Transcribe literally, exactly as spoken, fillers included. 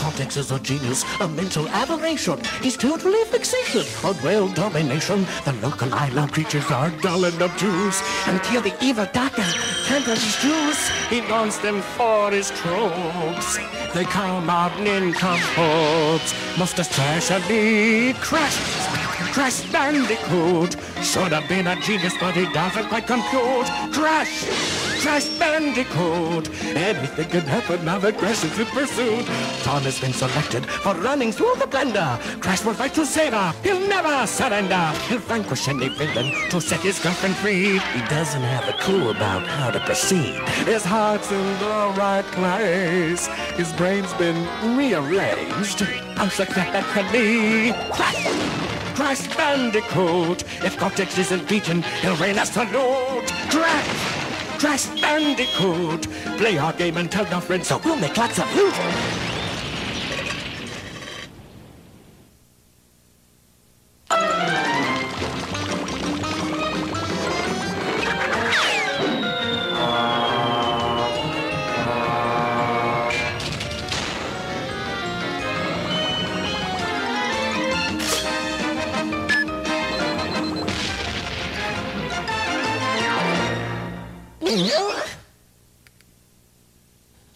Cortex is a genius, a mental aberration. He's totally fixated on world domination. The local island creatures are dull and obtuse until the evil Daka canters his juice. He wants them for his tropes. They come out nincompoops. Must especially Crash. Crash Bandicoot should have been a genius, but he doesn't quite compute. Crash! Crash Bandicoot! Anything can happen now that Crash is in pursuit. Tom has been selected for running through the blender. Crash will fight to save her. He'll never surrender. He'll vanquish any villain to set his girlfriend free. He doesn't have a clue about how to proceed. His heart's in the right place. His brain's been rearranged perfectly. Crash! Crash Bandicoot! If Cortex isn't beaten, he'll rain a salute! Crash! Crash Bandicoot! Play our game and tell your friends so we'll make lots of loot!